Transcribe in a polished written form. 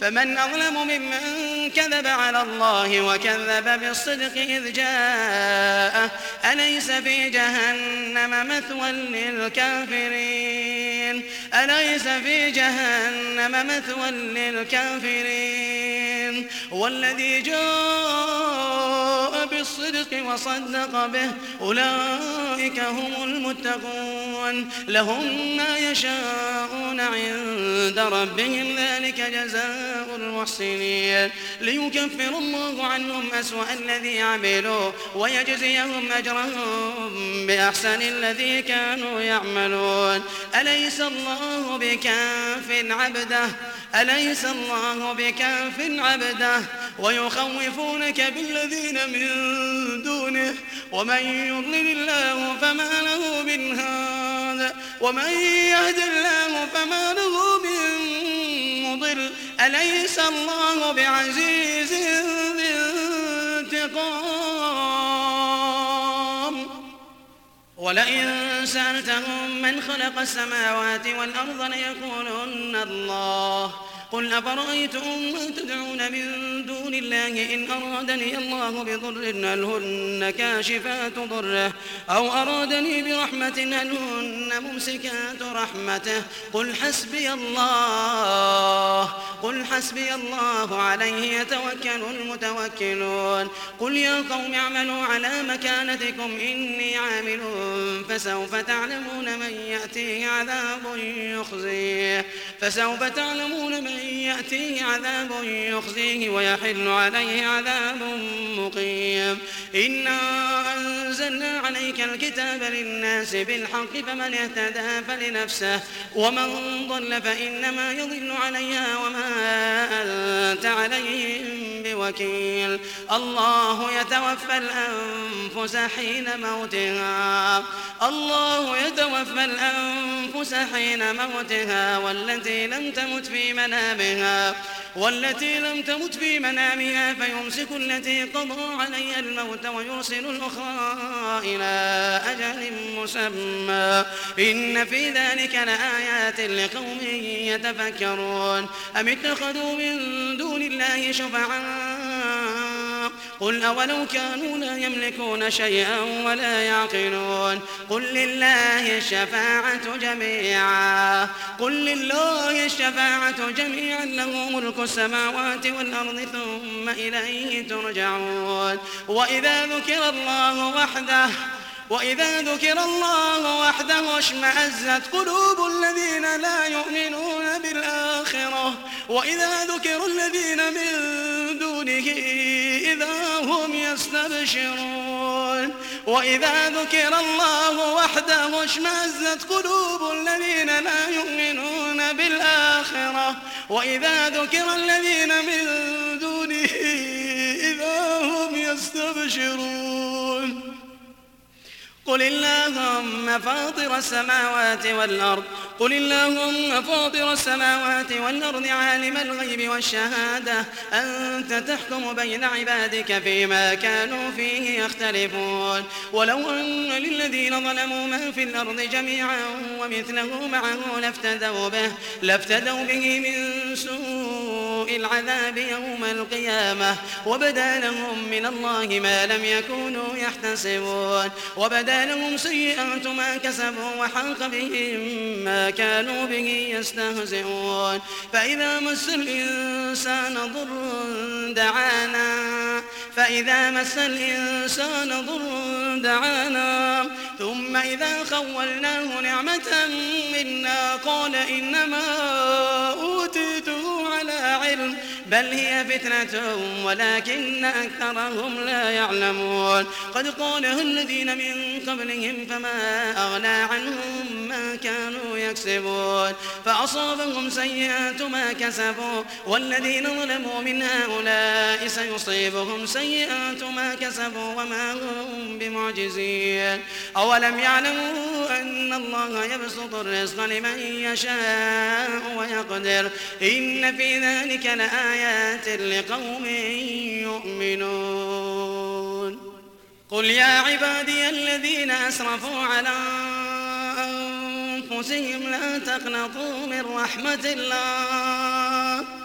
فمن أظلم ممن كذب على الله وكذب بالصدق إذ جاءه أليس في جهنم مثوى للكافرين أليس في جهنم مثوى للكافرين والذي جاء بالصدق وصدق به أولئك هم المتقون لهم ما يشاءون عند ربهم ذلك جزاء المحسنين ليكفر الله عنهم أسوأ الذي عملوا ويجزيهم أجرهم بأحسن الذي كانوا يعملون أليس الله بكاف عبده ويخوفونك بالذين من دونه ومن يضلل الله فما له من هاد ومن يهد الله فما له من مضل أليس الله بعزيز ذي انتقام ولئن سألتهم من خلق السماوات والأرض ليقولن الله قل أفرأيتم ما تدعون من دون الله إن أرادني الله بضر هل هن كاشفات ضره أو أرادني برحمة هل هن ممسكات رحمته قل حسبي الله عليه يتوكل المتوكلون قل يا قوم اعملوا على مكانتكم إني عامل فسوف تعلمون من يأتيه عذاب يخزيه ويحل عليه عذاب مقيم إنا أنزلنا عليك الكتاب للناس بالحق فمن اهتدى فلنفسه ومن ضل فإنما يضل عليها وما أنت عليهم بوكيل الله يتوفى الأنفس حين موتها والتي لم تمت في منامها فيمسك التي قضى عليها الموت ويرسل الأخرى إلى أجل مسمى إن في ذلك لآيات لقوم يتفكرون أم اتخذوا من دون الله شفعاء قل أولو كانوا لا يملكون شيئا ولا يعقلون قل لله الشفاعة جميعا له ملك السماوات والأرض ثم إليه ترجعون وإذا ذكر الله وحده اشمأزت قلوب الذين لا يؤمنون بالآخرة وإذا ذكر الذين من دونه إذا هم يستبشرون وإذا ذكر الله وحده اشمأزت قلوب الذين لا يؤمنون بالآخرة وإذا ذكر الذين من دونه إذا هم يستبشرون قل اللهم فاطر السماوات والأرض عالم الغيب والشهادة أنت تحكم بين عبادك فيما كانوا فيه يختلفون ولو أن للذين ظلموا ما في الأرض جميعا ومثله معه لافتدوا به من سوء العذاب يوم القيامة وبدا لهم من الله ما لم يكونوا يحتسبون وبدا لهم سيئات ما كسبوا وحاق بهم ما كانوا به يستهزئون فإذا مس الإنسان ضر دعانا ثم إذا خولناه نعمة منا قال إنما أوتيته على علم بل هي فتنة ولكن أكثرهم لا يعلمون قد قالها الذين من قبلهم فما أغنى عنهم ما كانوا يكسبون فأصابهم سيئات ما كسبوا والذين ظلموا من هؤلاء سيصيبهم سيئات ما كسبوا وما هم بمعجزين أولم يعلموا أن الله يبسط الرزق لمن يشاء ويقدر إن في ذلك لآيات لقوم يؤمنون قل يا عبادي الذين أسرفوا على أنفسهم لا تقنطوا من رحمة الله